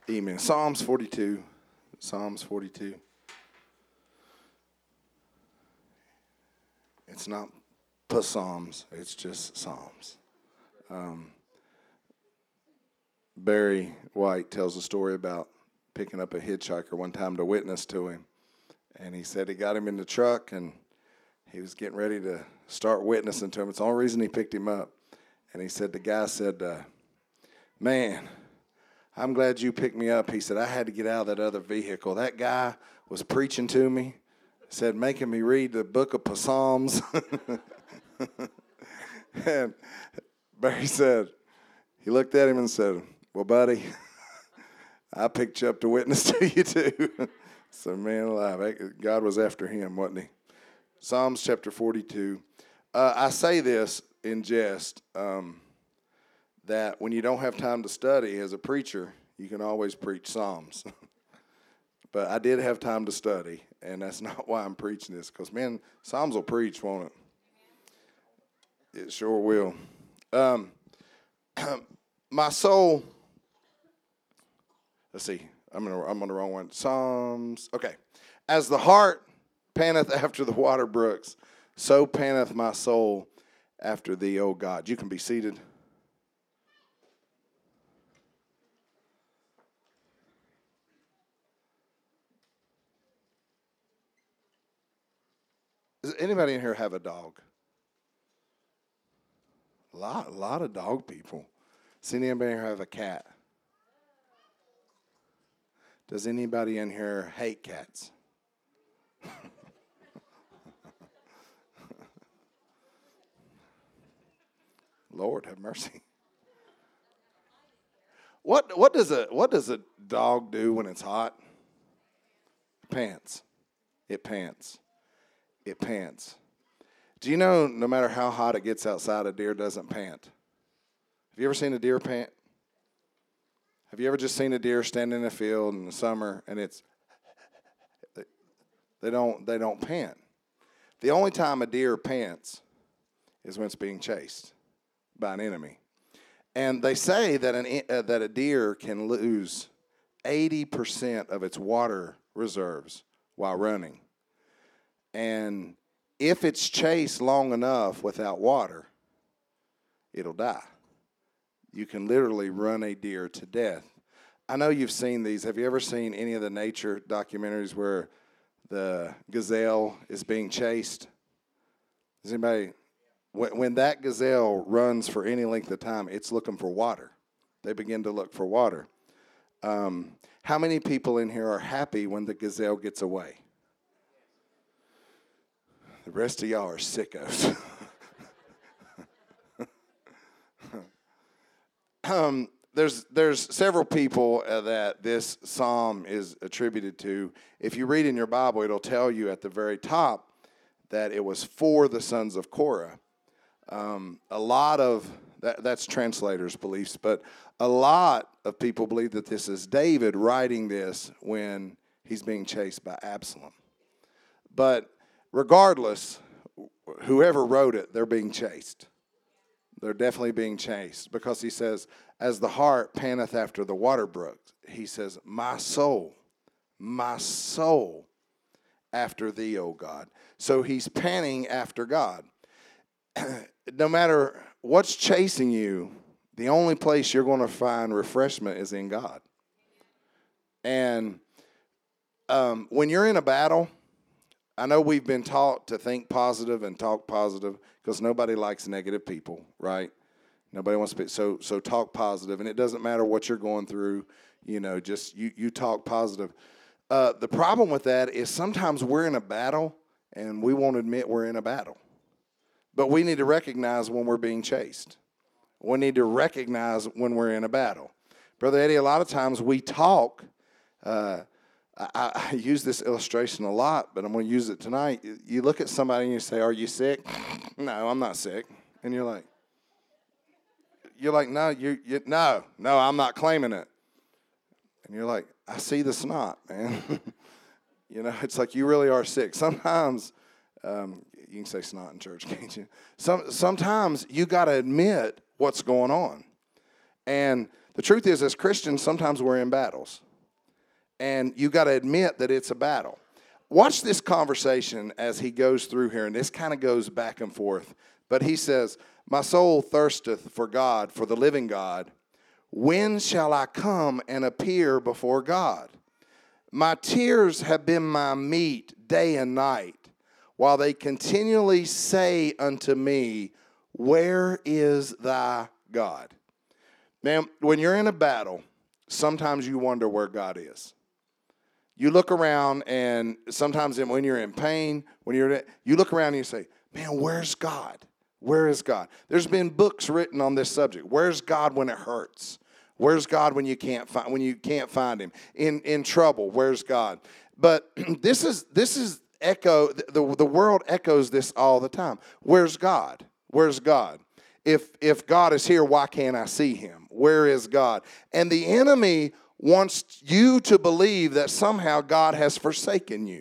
Amen. Psalms 42. Psalms 42. It's not psalms. It's just Psalms. Barry White tells a story about picking up a hitchhiker one time to witness to him. And he said he got him in the truck and he was getting ready to start witnessing to him. It's the only reason he picked him up. And he said, the guy said, man, I'm glad you picked me up. He said, I had to get out of that other vehicle. That guy was preaching to me, said, making me read the book of Psalms. And Barry said, he looked at him and said, well, buddy, I picked you up to witness to you too. So, man alive, God was after him, wasn't he? Psalms chapter 42. I say this in jest, that when you don't have time to study as a preacher, you can always preach Psalms. But I did have time to study, and that's not why I'm preaching this, because, man, Psalms will preach, won't it? It sure will. My soul, let's see, I'm on the wrong one. Psalms, okay. As the hart panteth after the water brooks, so panteth my soul after thee, O God. You can be seated. Does anybody in here have a dog? A lot of dog people. Does anybody in here have a cat? Does anybody in here hate cats? Lord have mercy. What does a dog do when it's hot? It pants. It pants. It pants. Do you know no matter how hot it gets outside, a deer doesn't pant? Have you ever seen a deer pant? Have you ever just seen a deer stand in a field in the summer and they don't pant? The only time a deer pants is when it's being chased by an enemy. And they say that that a deer can lose 80% of its water reserves while running. And if it's chased long enough without water, it'll die. You can literally run a deer to death. I know you've seen these. Have you ever seen any of the nature documentaries where the gazelle is being chased? Does anybody, when that gazelle runs for any length of time, it's looking for water. They begin to look for water. How many people in here are happy when the gazelle gets away? The rest of y'all are sickos. There's several people that this psalm is attributed to. If you read in your Bible, it'll tell you at the very top that it was for the sons of Korah. A lot of that's translators' beliefs, but a lot of people believe that this is David writing this when he's being chased by Absalom. But regardless, whoever wrote it, they're being chased. They're definitely being chased because he says, as the hart panteth after the water brooks, he says, my soul after thee, O God. So he's panting after God. No matter what's chasing you, the only place you're going to find refreshment is in God. And when you're in a battle, I know we've been taught to think positive and talk positive because nobody likes negative people, right? Nobody wants to be, so talk positive. And it doesn't matter what you're going through, just you talk positive. The problem with that is sometimes we're in a battle and we won't admit we're in a battle. But we need to recognize when we're being chased. We need to recognize when we're in a battle. Brother Eddie, a lot of times we talk, I use this illustration a lot, but I'm going to use it tonight. You look at somebody and you say, are you sick? No, I'm not sick. And you're like, no, no, I'm not claiming it. And you're like, I see the snot, man. It's like you really are sick. Sometimes, you can say snot in church, can't you? Sometimes you got to admit what's going on. And The truth is, as Christians, sometimes we're in battles. And you got to admit that it's a battle. Watch this conversation as he goes through here, and this kind of goes back and forth. But he says, my soul thirsteth for God, for the living God. When shall I come and appear before God? My tears have been my meat day and night, while they continually say unto me, where is thy God? Now, when you're in a battle, sometimes you wonder where God is. You look around, and sometimes when you're in pain, you look around and you say, man, where's God? Where is God? There's been books written on this subject. Where's God when it hurts? Where's God when you can't find him? In trouble, where's God? But this is echo. The world echoes this all the time. Where's God? Where's God? If God is here, why can't I see him? Where is God? And the enemy wants you to believe that somehow God has forsaken you.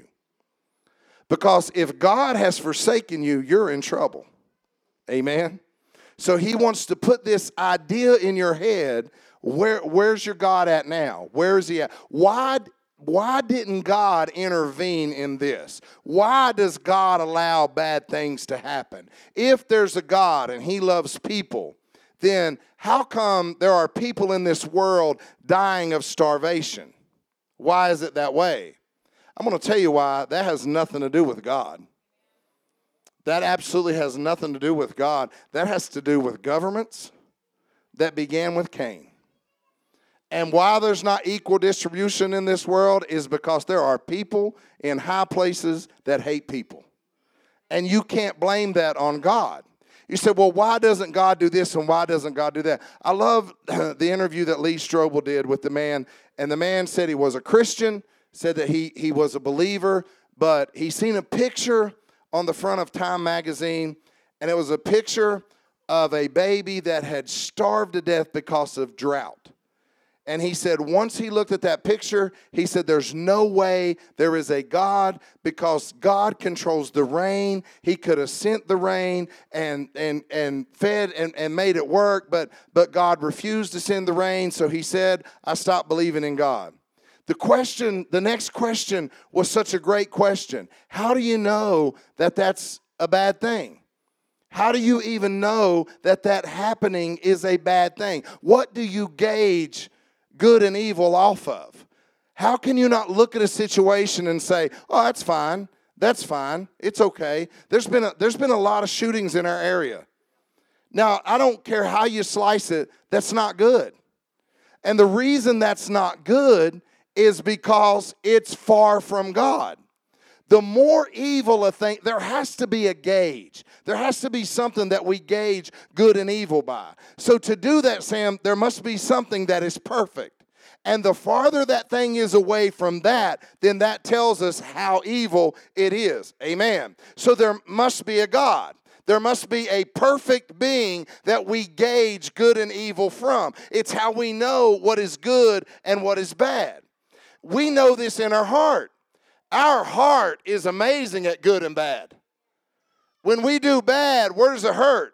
Because if God has forsaken you, you're in trouble. Amen? So he wants to put this idea in your head, where's your God at now? Where is he at? Why didn't God intervene in this? Why does God allow bad things to happen? If there's a God and he loves people, then how come there are people in this world dying of starvation? Why is it that way? I'm going to tell you why. That has nothing to do with God. That absolutely has nothing to do with God. That has to do with governments that began with Cain. And why there's not equal distribution in this world is because there are people in high places that hate people. And you can't blame that on God. You say, well, why doesn't God do this and why doesn't God do that? I love the interview that Lee Strobel did with the man. And the man said he was a Christian, said that he was a believer, but he seen a picture on the front of Time magazine, and it was a picture of a baby that had starved to death because of drought. And he said once he looked at that picture, he said there's no way there is a God, because God controls the rain. He could have sent the rain and fed and made it work, but God refused to send the rain. So he said, I stopped believing in God. The next question was such a great question. How do you know that that's a bad thing? How do you even know that happening is a bad thing? What do you gauge good and evil off of? How can you not look at a situation and say, oh, that's fine, it's okay? There's been a lot of shootings in our area. Now, I don't care how you slice it, that's not good. And the reason that's not good is because it's far from God. The more evil a thing, there has to be a gauge. There has to be something that we gauge good and evil by. So to do that, Sam, there must be something that is perfect. And the farther that thing is away from that, then that tells us how evil it is. Amen. So there must be a God. There must be a perfect being that we gauge good and evil from. It's how we know what is good and what is bad. We know this in our heart. Our heart is amazing at good and bad. When we do bad, where does it hurt?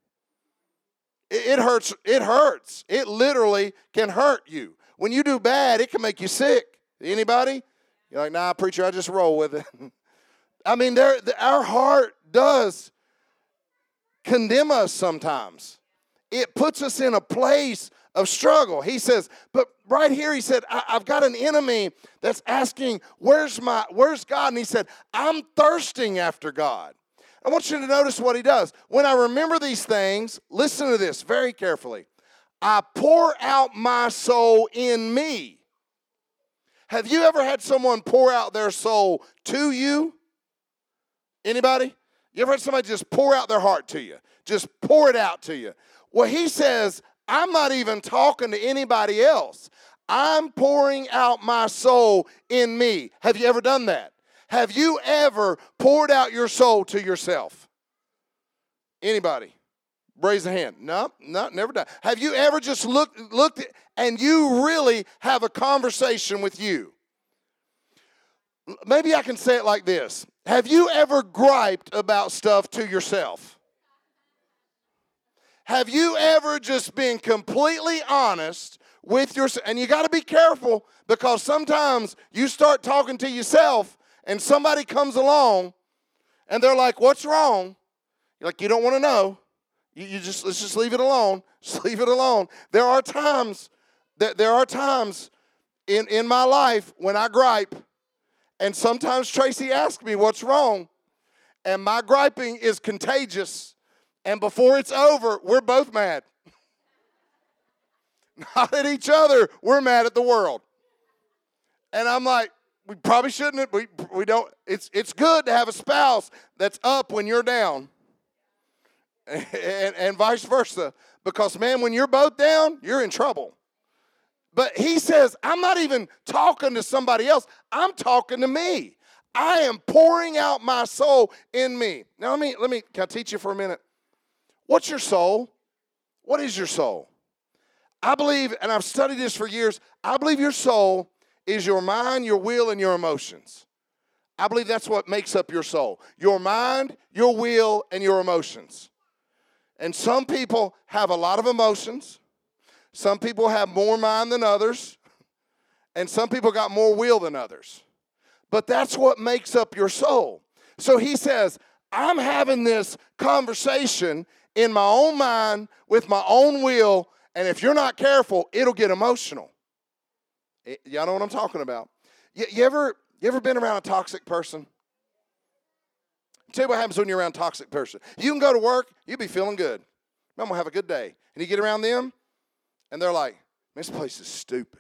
It hurts. It hurts. It literally can hurt you. When you do bad, it can make you sick. Anybody? You're like, nah, preacher, I just roll with it. I mean, our heart does condemn us sometimes. It puts us in a place of struggle. He says, but right here he said, I've got an enemy that's asking, where's God? And he said, I'm thirsting after God. I want you to notice what he does. When I remember these things, listen to this very carefully. I pour out my soul in me. Have you ever had someone pour out their soul to you? Anybody? You ever had somebody just pour out their heart to you? Just pour it out to you. Well, he says, I'm not even talking to anybody else. I'm pouring out my soul in me. Have you ever done that? Have you ever poured out your soul to yourself? Anybody? Raise a hand. No, never done. Have you ever just looked at, and you really have a conversation with you? Maybe I can say it like this. Have you ever griped about stuff to yourself? Have you ever just been completely honest with your, and you got to be careful because sometimes you start talking to yourself and somebody comes along and they're like, what's wrong? You're like, you don't want to know. You just, let's just leave it alone. Just leave it alone. There are times in my life when I gripe, and sometimes Tracy asks me what's wrong, and my griping is contagious, and before it's over, we're both mad. Not at each other, we're mad at the world. And I'm like, we probably shouldn't. We don't. It's good to have a spouse that's up when you're down, and vice versa. Because man, when you're both down, you're in trouble. But he says, I'm not even talking to somebody else. I'm talking to me. I am pouring out my soul in me. Now can I teach you for a minute? What's your soul? What is your soul? I believe, and I've studied this for years, I believe your soul is your mind, your will, and your emotions. I believe that's what makes up your soul. Your mind, your will, and your emotions. And some people have a lot of emotions. Some people have more mind than others. And some people got more will than others. But that's what makes up your soul. So he says, I'm having this conversation in my own mind with my own will, and if you're not careful, it'll get emotional. Y'all know what I'm talking about. You ever been around a toxic person? I'll tell you what happens when you're around a toxic person. You can go to work, you'll be feeling good. I'm going to have a good day. And you get around them, and they're like, this place is stupid.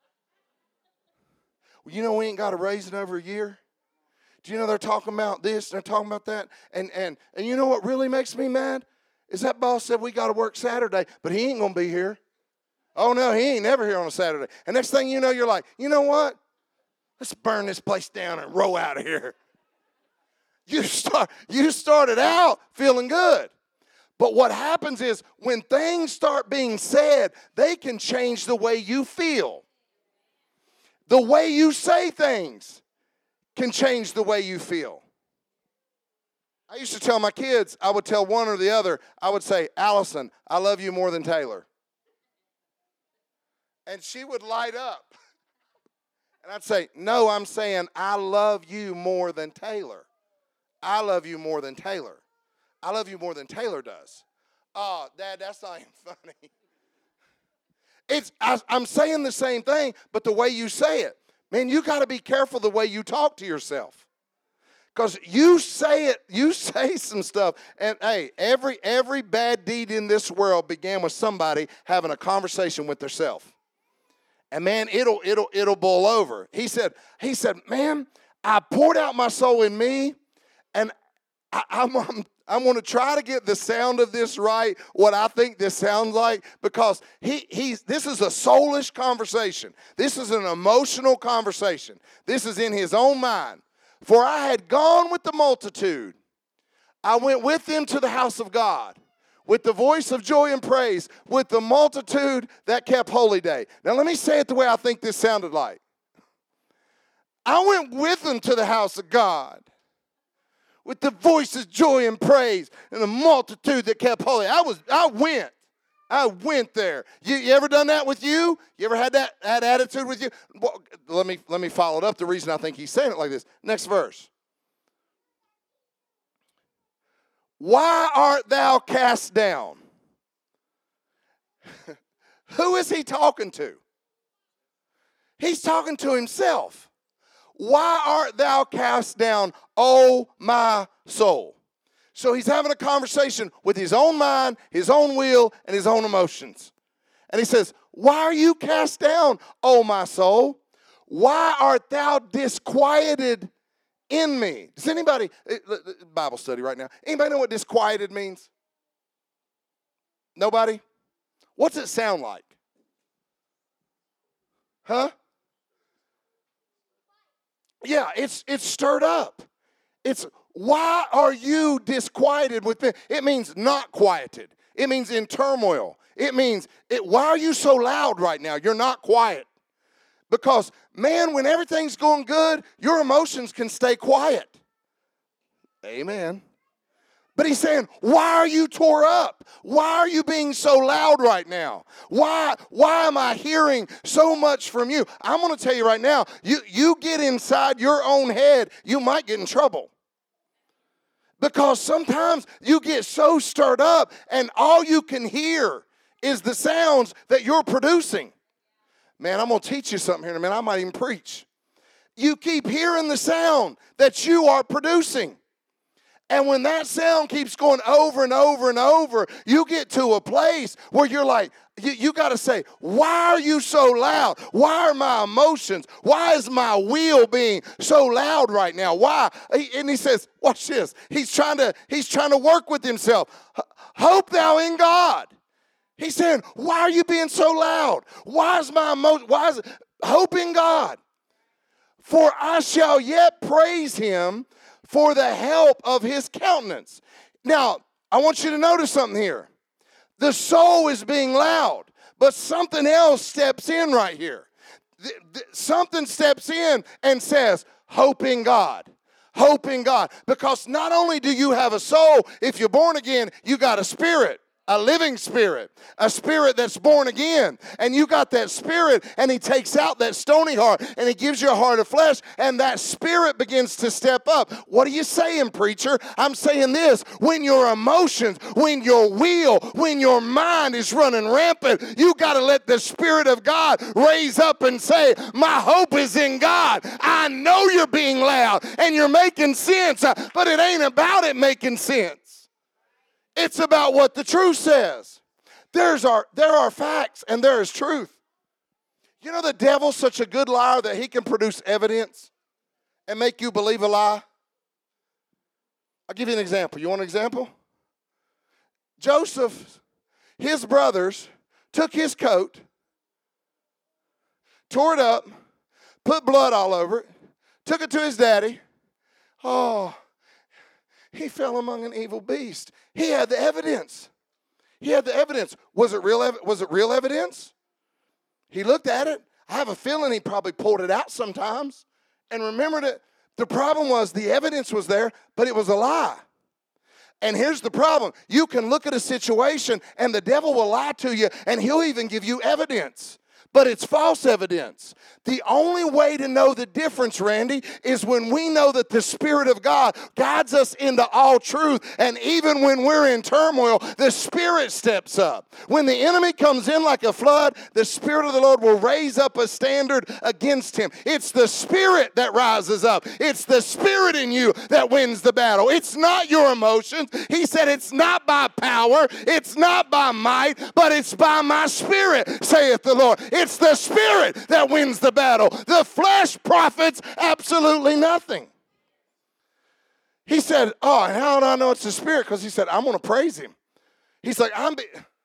Well, you know we ain't got a raise in over a year? Do you know they're talking about this, they're talking about that? And you know what really makes me mad? Is that boss said we got to work Saturday, but he ain't going to be here. Oh, no, he ain't never here on a Saturday. And next thing you know, you're like, you know what? Let's burn this place down and roll out of here. You started out feeling good. But what happens is when things start being said, they can change the way you feel. The way you say things can change the way you feel. I used to tell my kids, I would tell one or the other, I would say, Allison, I love you more than Taylor. And she would light up. And I'd say, no, I'm saying I love you more than Taylor. I love you more than Taylor. I love you more than Taylor does. Oh, Dad, that's not even funny. I'm saying the same thing, but the way you say it. Man, you got to be careful the way you talk to yourself. Because you say some stuff. And, hey, every bad deed in this world began with somebody having a conversation with themselves. And, man, it'll boil over. He said, man, I poured out my soul in me, and I'm going to try to get the sound of this right, what I think this sounds like, because this is a soulish conversation. This is an emotional conversation. This is in his own mind. For I had gone with the multitude. I went with them to the house of God, with the voice of joy and praise, with the multitude that kept holy day. Now let me say it the way I think this sounded like. I went with them to the house of God, with the voice of joy and praise, and the multitude that kept holy. I went there. You ever done that with you? You ever had that attitude with you? Well, let me follow it up. The reason I think he's saying it like this. Next verse. Why art thou cast down? Who is he talking to? He's talking to himself. Why art thou cast down, O my soul? So he's having a conversation with his own mind, his own will, and his own emotions. And he says, why are you cast down, O my soul? Why art thou disquieted in me? Does anybody, Bible study right now, anybody know what disquieted means? Nobody? What's it sound like? Huh? Yeah, it's stirred up. It's, why are you disquieted with me? It means not quieted. It means in turmoil. It means, why are you so loud right now? You're not quiet. Because, man, when everything's going good, your emotions can stay quiet. Amen. But he's saying, why are you tore up? Why are you being so loud right now? Why am I hearing so much from you? I'm going to tell you right now, you get inside your own head, you might get in trouble. Because sometimes you get so stirred up and all you can hear is the sounds that you're producing. Man, I'm going to teach you something here in a minute. I might even preach. You keep hearing the sound that you are producing. And when that sound keeps going over and over and over, you get to a place where you're like, you got to say, why are you so loud? Why are my emotions? Why is my will being so loud right now? Why? And he says, watch this. He's trying to work with himself. Hope thou in God. He's saying, why are you being so loud? Why is my emotion? Why is it? Hope in God. For I shall yet praise him for the help of his countenance. Now, I want you to notice something here. The soul is being loud, but something else steps in right here. Something steps in and says, hope in God. Hope in God. Because not only do you have a soul, if you're born again, you got a spirit. A living spirit, a spirit that's born again. And you got that spirit, and he takes out that stony heart, and he gives you a heart of flesh, and that spirit begins to step up. What are you saying, preacher? I'm saying this. When your emotions, when your will, when your mind is running rampant, you got to let the Spirit of God raise up and say, my hope is in God. I know you're being loud, and you're making sense, but it ain't about it making sense. It's about what the truth says. There are facts and there is truth. You know the devil's such a good liar that he can produce evidence and make you believe a lie? I'll give you an example. You want an example? Joseph, his brothers, took his coat, tore it up, put blood all over it, took it to his daddy. Oh, he fell among an evil beast. He had the evidence. He had the evidence. Was it real evidence? He looked at it. I have a feeling he probably pulled it out sometimes and remembered it. The problem was the evidence was there, but it was a lie. And here's the problem. You can look at a situation and the devil will lie to you and he'll even give you evidence. But it's false evidence. The only way to know the difference, Randy, is when we know that the Spirit of God guides us into all truth. And even when we're in turmoil, the Spirit steps up. When the enemy comes in like a flood, the Spirit of the Lord will raise up a standard against him. It's the Spirit that rises up. It's the Spirit in you that wins the battle. It's not your emotions. He said it's not by power, it's not by might, but it's by my Spirit, saith the Lord. It's the Spirit that wins the battle. The flesh profits absolutely nothing. He said, oh, and how do I know it's the Spirit? Because he said, I'm going to praise him. He's like, I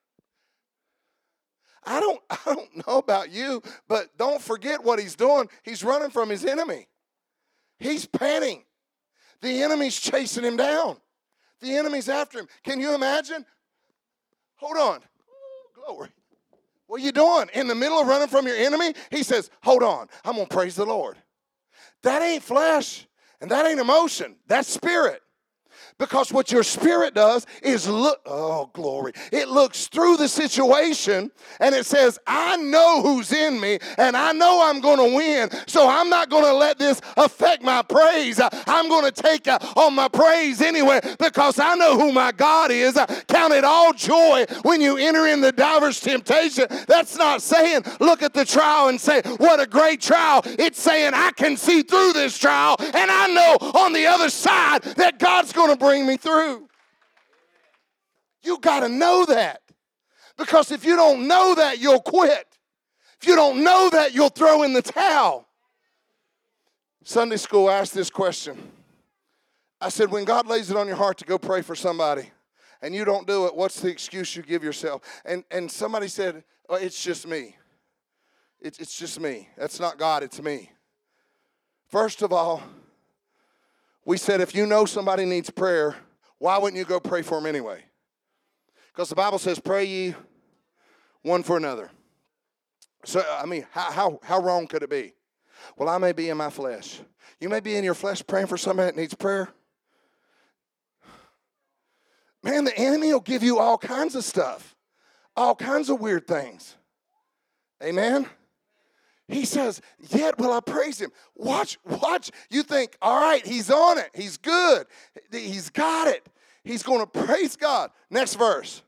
don't know about you, but don't forget what he's doing. He's running from his enemy. He's panting. The enemy's chasing him down. The enemy's after him. Can you imagine? Hold on. Glory. What are you doing? In the middle of running from your enemy? He says, hold on. I'm going to praise the Lord. That ain't flesh, and that ain't emotion. That's spirit. Because what your spirit does is look, oh, glory. It looks through the situation and it says, I know who's in me and I know I'm going to win. So I'm not going to let this affect my praise. I'm going to take on my praise anyway because I know who my God is. Count it all joy when you enter in the diverse temptation. That's not saying look at the trial and say, what a great trial. It's saying I can see through this trial and I know on the other side that God's going to bring me through. You got to know that. Because if you don't know that, you'll quit. If you don't know that, you'll throw in the towel. Sunday school asked this question. I said, when God lays it on your heart to go pray for somebody and you don't do it, what's the excuse you give yourself? And somebody said, oh, it's just me. It's just me. That's not God, it's me. First of all, we said if you know somebody needs prayer, why wouldn't you go pray for them anyway? Because the Bible says, pray ye one for another. So, I mean, how wrong could it be? Well, I may be in my flesh. You may be in your flesh praying for somebody that needs prayer. Man, the enemy will give you all kinds of stuff, all kinds of weird things. Amen? He says, yet will I praise him. Watch. You think, all right, he's on it. He's good. He's got it. He's going to praise God. Next verse.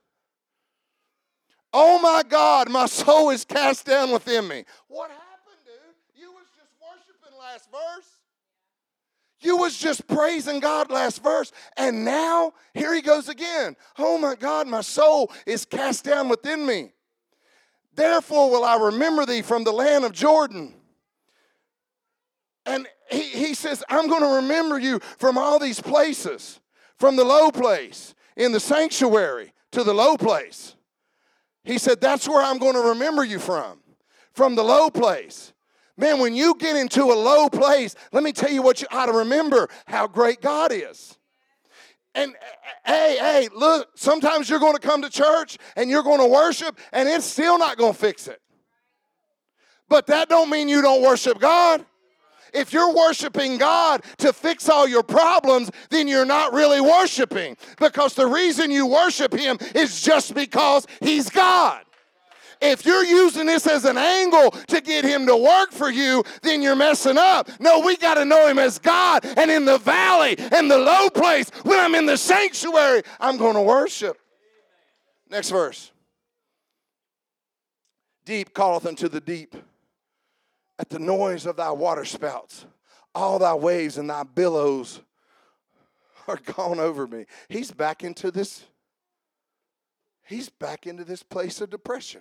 Oh my God, my soul is cast down within me. What happened, dude? You was just worshiping last verse. You was just praising God last verse. And now, here he goes again. Oh my God, my soul is cast down within me. Therefore will I remember thee from the land of Jordan. And he says, I'm going to remember you from all these places. From the low place, in the sanctuary, to the low place. He said, that's where I'm going to remember you from the low place. Man, when you get into a low place, let me tell you what you ought to remember, how great God is. And hey, look, sometimes you're going to come to church and you're going to worship and it's still not going to fix it. But that don't mean you don't worship God. If you're worshiping God to fix all your problems, then you're not really worshiping. Because the reason you worship him is just because he's God. If you're using this as an angle to get him to work for you, then you're messing up. No, we got to know him as God. And in the valley and the low place, when I'm in the sanctuary, I'm going to worship. Next verse. Deep calleth unto the deep at the noise of thy waterspouts. All thy waves and thy billows are gone over me. He's back into this place of depression.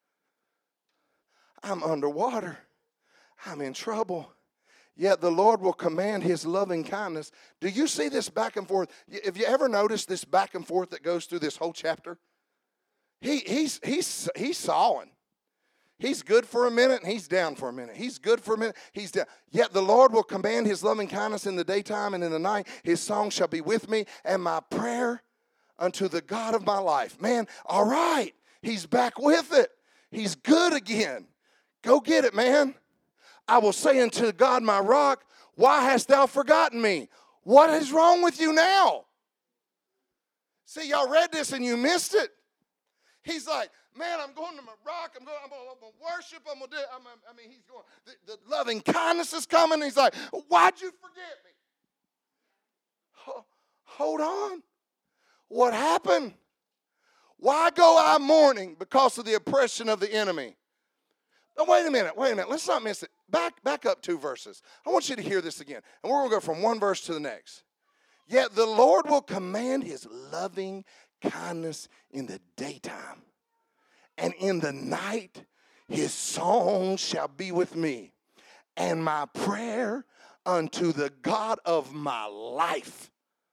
I'm underwater. I'm in trouble. Yet the Lord will command his loving kindness. Do you see this back and forth? Have you ever noticed this back and forth that goes through this whole chapter? He's sawing. He's good for a minute and he's down for a minute. He's good for a minute, he's down. Yet the Lord will command his loving kindness in the daytime and in the night. His song shall be with me and my prayer unto the God of my life. Man, all right. He's back with it. He's good again. Go get it, man. I will say unto God my rock, why hast thou forgotten me? What is wrong with you now? See, y'all read this and you missed it. He's like, man, I'm going to my rock. I'm going to worship. I'm going to do it. He's going, the loving kindness is coming. He's like, why'd you forget me? Hold on. What happened? Why go I mourning because of the oppression of the enemy? Oh, wait a minute. Let's not miss it. Back up 2 verses. I want you to hear this again. And we're going to go from one verse to the next. Yet the Lord will command his loving kindness in the daytime. And in the night, his song shall be with me. And my prayer unto the God of my life.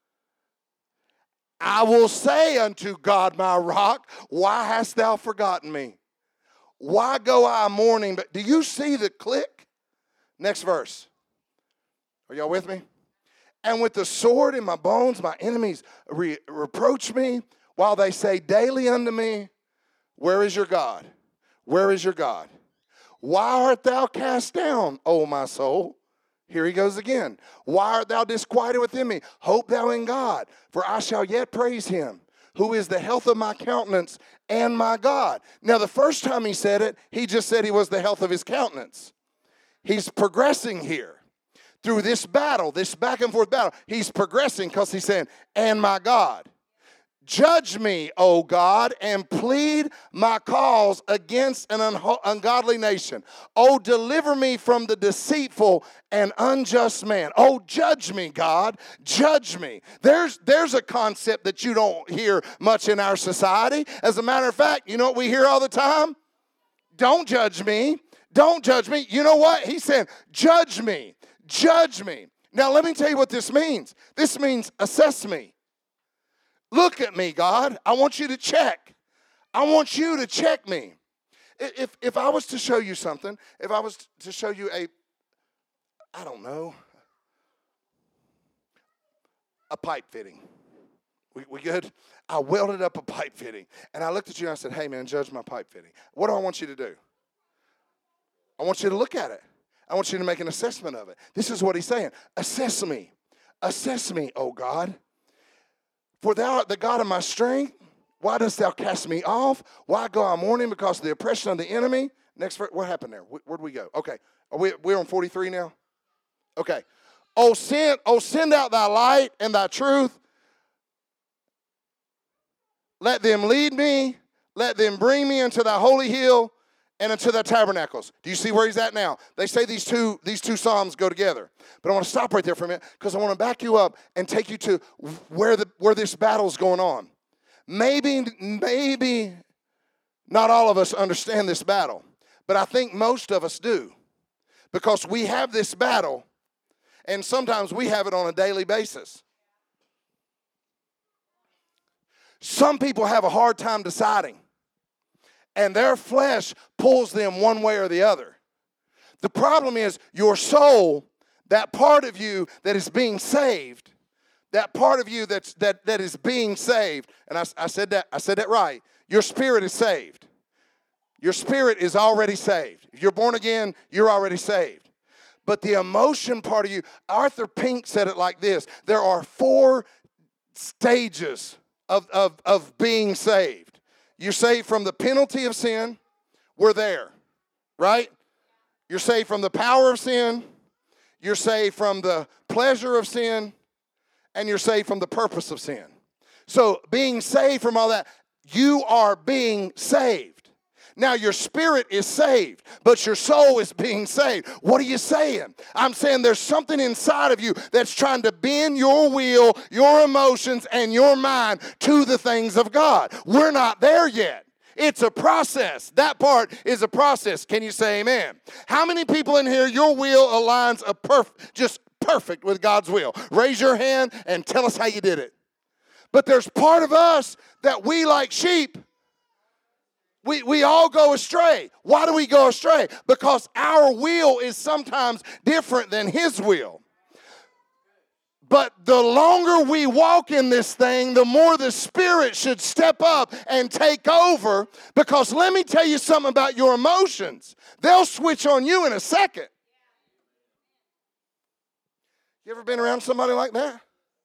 I will say unto God my rock, why hast thou forgotten me? Why go I mourning? But do you see the click? Next verse. Are y'all with me? And with the sword in my bones, my enemies reproach me, while they say daily unto me, where is your God? Where is your God? Why art thou cast down, O my soul? Here he goes again. Why art thou disquieted within me? Hope thou in God, for I shall yet praise him, who is the health of my countenance and my God. Now, the first time he said it, he just said he was the health of his countenance. He's progressing here. Through this battle, this back and forth battle, he's progressing because he's saying, and my God. Judge me, O God, and plead my cause against an ungodly nation. Oh, deliver me from the deceitful and unjust man. Oh, judge me, God. Judge me. There's a concept that you don't hear much in our society. As a matter of fact, you know what we hear all the time? Don't judge me. Don't judge me. You know what? He's saying, judge me. Judge me. Now, let me tell you what this means. This means assess me. Look at me, God. I want you to check. I want you to check me. If I was to show you something, if I was to show you I don't know, a pipe fitting. We good? I welded up a pipe fitting. And I looked at you and I said, hey, man, judge my pipe fitting. What do I want you to do? I want you to look at it. I want you to make an assessment of it. This is what he's saying. Assess me. Assess me, oh God. For thou art the God of my strength. Why dost thou cast me off? Why go I mourning because of the oppression of the enemy? Next verse, what happened there? Where'd we go? Okay, we're on 43 now? Okay. Oh, send out thy light and thy truth. Let them lead me. Let them bring me into thy holy hill and into thy tabernacles. Do you see where he's at now? They say these two psalms go together. But I want to stop right there for a minute because I want to back you up and take you to where this battle's going on. Maybe not all of us understand this battle, but I think most of us do because we have this battle, and sometimes we have it on a daily basis. Some people have a hard time deciding, and their flesh pulls them one way or the other. The problem is your soul, that part of you that is being saved, that part of you that is being saved, and I said that right. Your spirit is saved. Your spirit is already saved. If you're born again, you're already saved. But the emotion part of you, Arthur Pink said it like this: there are 4 stages of being saved. You're saved from the penalty of sin. We're there, right? You're saved from the power of sin. You're saved from the pleasure of sin. And you're saved from the purpose of sin. So being saved from all that, you are being saved. Now your spirit is saved, but your soul is being saved. What are you saying? I'm saying there's something inside of you that's trying to bend your will, your emotions, and your mind to the things of God. We're not there yet. It's a process. That part is a process. Can you say amen? How many people in here, your will aligns just perfect with God's will? Raise your hand and tell us how you did it. But there's part of us that we, like sheep, we all go astray. Why do we go astray? Because our will is sometimes different than His will. But the longer we walk in this thing, the more the Spirit should step up and take over. Because let me tell you something about your emotions. They'll switch on you in a second. You ever been around somebody like that?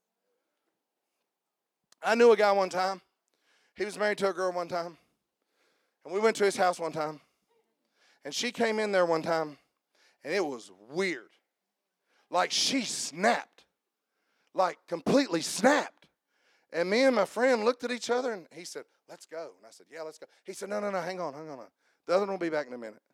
I knew a guy one time. He was married to a girl one time. And we went to his house one time. And she came in there one time. And it was weird. Like she snapped. Like completely snapped. And me and my friend looked at each other and he said, "Let's go." And I said, "Yeah, let's go." He said, No, hang on. The other one will be back in a minute.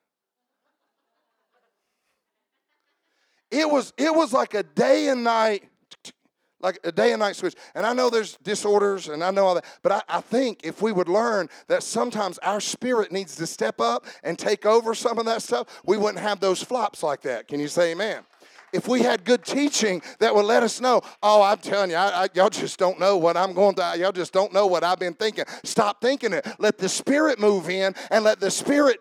It was like a day and night switch. And I know there's disorders and I know all that. But I think if we would learn that sometimes our spirit needs to step up and take over some of that stuff, we wouldn't have those flops like that. Can you say amen? If we had good teaching that would let us know, oh, I'm telling you, y'all just don't know what I'm going through. Y'all just don't know what I've been thinking. Stop thinking it. Let the Spirit move in and let the Spirit,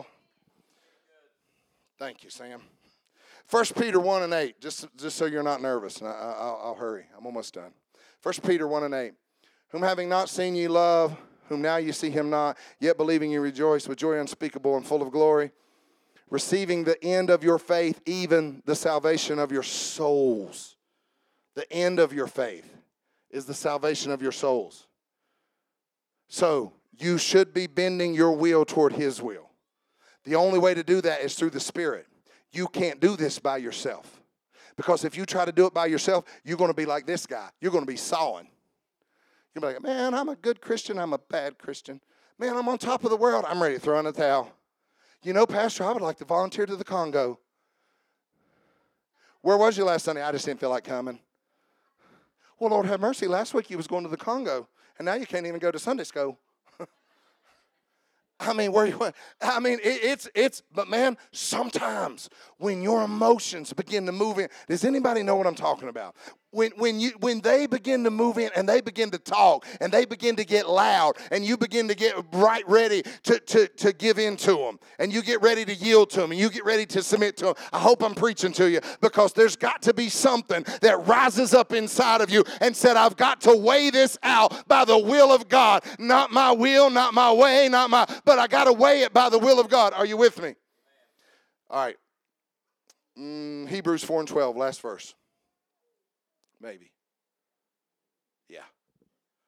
thank you, Sam. 1 Peter 1 and 8, just so you're not nervous, and I'll hurry. I'm almost done. 1 Peter 1 and 8, whom having not seen ye love, whom now you see him not, yet believing you rejoice with joy unspeakable and full of glory, receiving the end of your faith, even the salvation of your souls. The end of your faith is the salvation of your souls. So you should be bending your will toward His will. The only way to do that is through the Spirit. You can't do this by yourself. Because if you try to do it by yourself, you're going to be like this guy. You're going to be sawing. You're going to be like, man, I'm a good Christian. I'm a bad Christian. Man, I'm on top of the world. I'm ready to throw in the towel. You know, Pastor, I would like to volunteer to the Congo. Where was you last Sunday? I just didn't feel like coming. Well, Lord have mercy. Last week you was going to the Congo, and now you can't even go to Sunday school. I mean, where you went? I mean, but man, sometimes when your emotions begin to move in, does anybody know what I'm talking about? When they begin to move in and they begin to talk and they begin to get loud and you begin to get right ready to give in to them and you get ready to yield to them and you get ready to submit to them. I hope I'm preaching to you because there's got to be something that rises up inside of you and said, I've got to weigh this out by the will of God. Not my will, not my way, but I got to weigh it by the will of God. Are you with me? All right. Hebrews 4:12, last verse. Maybe. Yeah.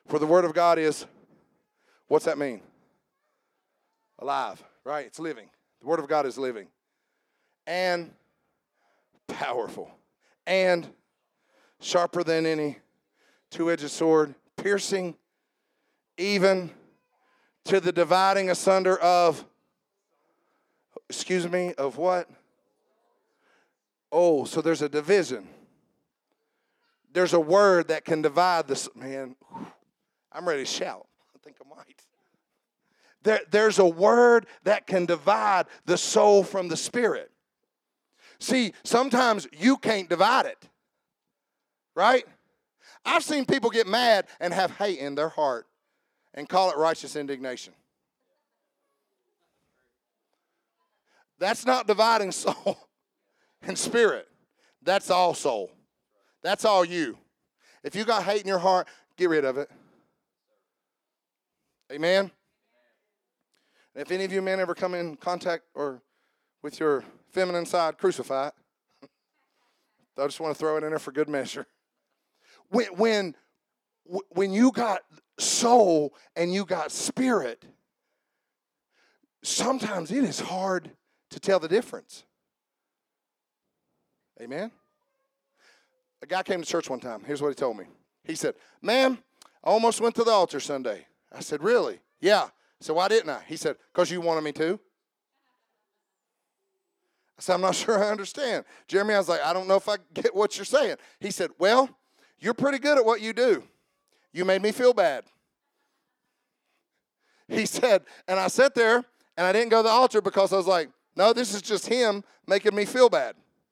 For the word of God is, what's that mean? Alive, right? It's living. The word of God is living. And powerful. And sharper than any two-edged sword, piercing even to the dividing asunder of, of what? Oh, so there's a division. There's a word that can divide this. Man, I'm ready to shout. I think I might. There's a word that can divide the soul from the spirit. See, sometimes you can't divide it. Right? I've seen people get mad and have hate in their heart and call it righteous indignation. That's not dividing soul and spirit. That's all soul. That's all you. If you got hate in your heart, get rid of it. Amen? And if any of you men ever come in contact or with your feminine side, crucify it. I just want to throw it in there for good measure. When you got soul and you got spirit, sometimes it is hard to tell the difference. Amen? A guy came to church one time. Here's what he told me. He said, "Ma'am, I almost went to the altar Sunday." I said, "Really?" "Yeah." So why didn't I? He said, "Because you wanted me to." I said, "I'm not sure I understand." Jeremy, I was like, "I don't know if I get what you're saying." He said, "Well, you're pretty good at what you do. You made me feel bad." He said, and I sat there, and I didn't go to the altar because I was like, no, this is just him making me feel bad.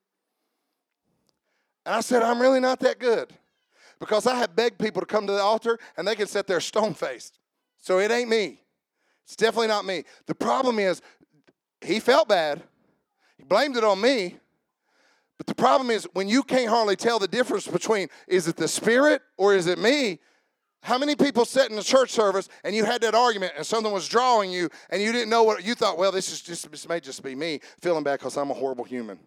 And I said, I'm really not that good because I have begged people to come to the altar, and they can sit there stone-faced. So it ain't me. It's definitely not me. The problem is he felt bad. He blamed it on me. But the problem is when you can't hardly tell the difference between is it the Spirit or is it me? How many people sat in the church service and you had that argument and something was drawing you and you didn't know what you thought, well, this may just be me feeling bad because I'm a horrible human.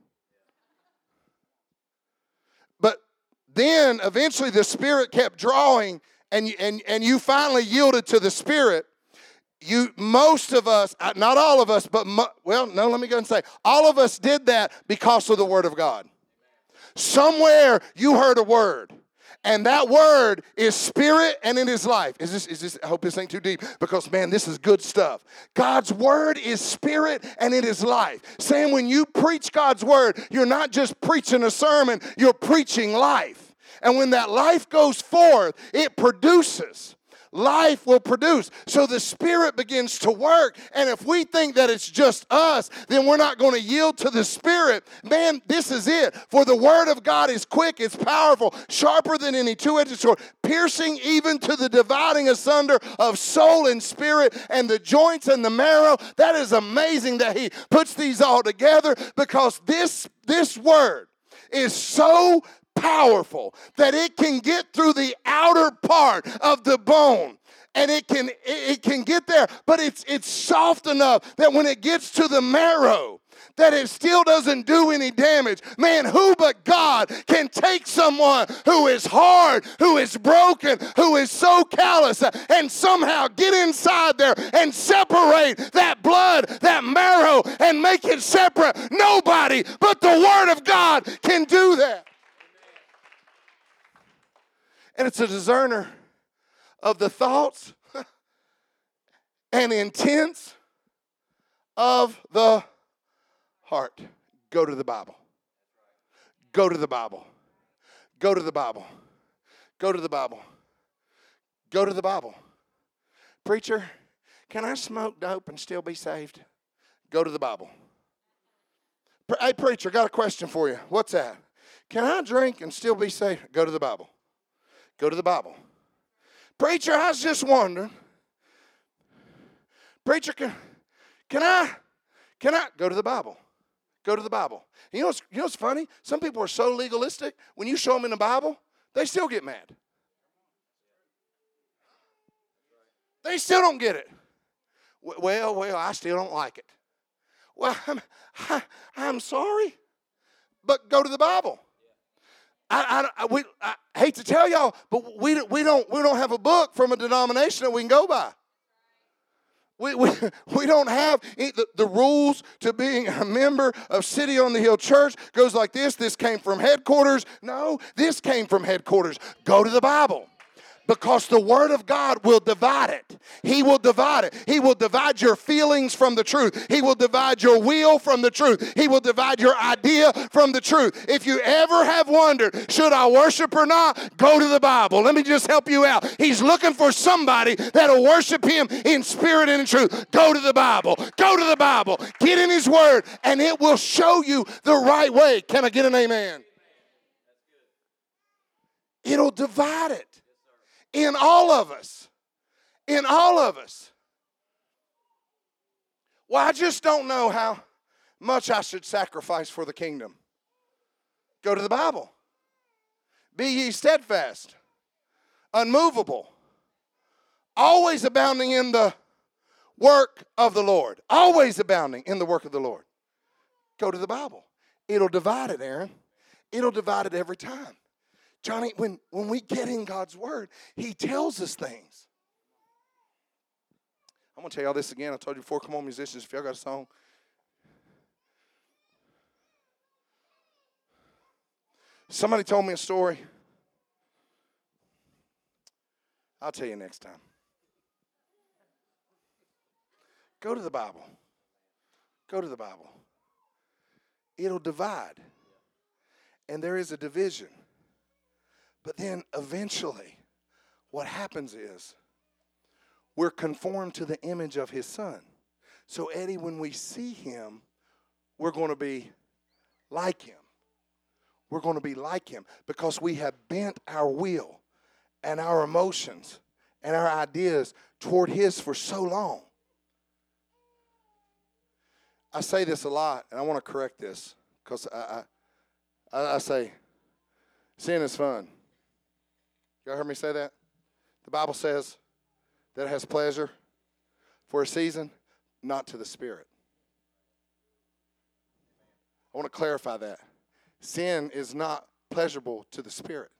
But then eventually the Spirit kept drawing and you finally yielded to the Spirit. Most of us, not all of us, but let me go and say, all of us did that because of the Word of God. Somewhere you heard a word, and that word is spirit and it is life. Is this? I hope this ain't too deep because, man, this is good stuff. God's word is spirit and it is life. Saying when you preach God's word, you're not just preaching a sermon, you're preaching life. And when that life goes forth, it produces. Life will produce. So the Spirit begins to work. And if we think that it's just us, then we're not going to yield to the Spirit. Man, this is it. For the Word of God is quick, it's powerful, sharper than any two-edged sword, piercing even to the dividing asunder of soul and spirit and the joints and the marrow. That is amazing that He puts these all together because this Word is so powerful that it can get through the outer part of the bone and it can get there, but it's soft enough that when it gets to the marrow that it still doesn't do any damage. Man, who but God can take someone who is hard, who is broken, who is so callous, and somehow get inside there and separate that blood, that marrow, and make it separate? Nobody but the Word of God can do that. And it's a discerner of the thoughts and intents of the heart. Go to the Bible. Go to the Bible. Go to the Bible. Go to the Bible. Go to the Bible. Preacher, can I smoke dope and still be saved? Go to the Bible. Hey, preacher, got a question for you. What's that? Can I drink and still be saved? Go to the Bible. Go to the Bible. Preacher, I was just wondering. Preacher, can I go to the Bible? Go to the Bible. You know what's funny? Some people are so legalistic. When you show them in the Bible, they still get mad. They still don't get it. Well, I still don't like it. Well, I'm sorry, but go to the Bible. I hate to tell y'all, but we don't have a book from a denomination that we can go by. We don't have the rules to being a member of City on the Hill Church goes like this. This came from headquarters. No, this came from headquarters. Go to the Bible. Because the Word of God will divide it. He will divide it. He will divide your feelings from the truth. He will divide your will from the truth. He will divide your idea from the truth. If you ever have wondered, should I worship or not? Go to the Bible. Let me just help you out. He's looking for somebody that'll worship Him in spirit and in truth. Go to the Bible. Go to the Bible. Get in His Word, and it will show you the right way. Can I get an amen? It'll divide it. In all of us. In all of us. Well, I just don't know how much I should sacrifice for the kingdom. Go to the Bible. Be ye steadfast, unmovable, always abounding in the work of the Lord. Always abounding in the work of the Lord. Go to the Bible. It'll divide it, Aaron. It'll divide it every time. Johnny, when we get in God's Word, He tells us things. I'm going to tell y'all this again. I told you before. Come on, musicians, if y'all got a song. Somebody told me a story. I'll tell you next time. Go to the Bible. Go to the Bible. It'll divide. And there is a division. But then eventually, what happens is we're conformed to the image of His Son. So, Eddie, when we see Him, we're going to be like Him. We're going to be like Him because we have bent our will and our emotions and our ideas toward His for so long. I say this a lot, and I want to correct this because I say sin is fun. Y'all heard me say that? The Bible says that it has pleasure for a season, not to the spirit. I want to clarify that. Sin is not pleasurable to the spirit.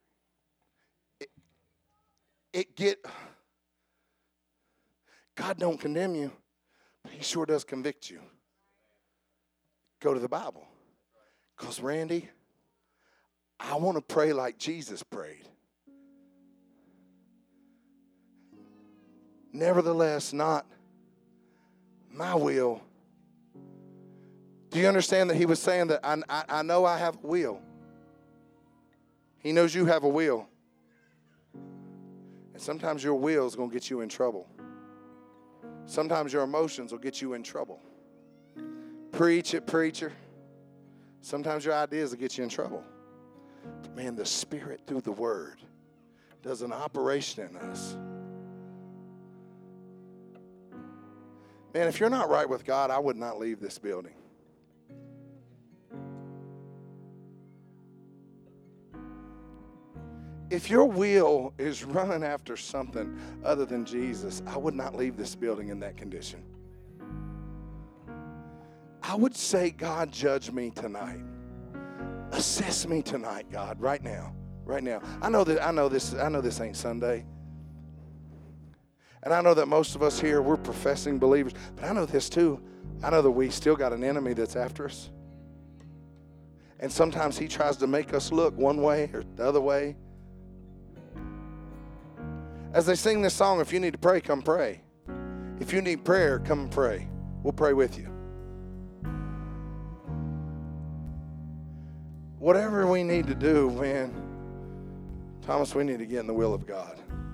God don't condemn you, but He sure does convict you. Go to the Bible. Because, Randy, I want to pray like Jesus prayed. Nevertheless, not my will. Do you understand that He was saying that I know I have a will? He knows you have a will. And sometimes your will is going to get you in trouble. Sometimes your emotions will get you in trouble. Preach it, preacher. Sometimes your ideas will get you in trouble. But man, the Spirit through the Word does an operation in us. Man, if you're not right with God, I would not leave this building. If your will is running after something other than Jesus, I would not leave this building in that condition. I would say, God, judge me tonight. Assess me tonight, God, right now. Right now. I know this ain't Sunday. And I know that most of us here, we're professing believers. But I know this too. I know that we still got an enemy that's after us. And sometimes he tries to make us look one way or the other way. As they sing this song, if you need to pray, come pray. If you need prayer, come and pray. We'll pray with you. Whatever we need to do, man, Thomas, we need to get in the will of God.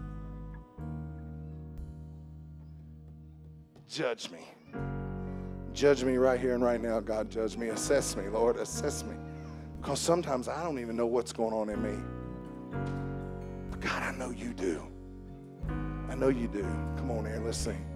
Judge me. Judge me right here and right now, God. Judge me. Assess me, Lord. Assess me. Because sometimes I don't even know what's going on in me. But God, I know you do. I know you do. Come on, Aaron, let's sing.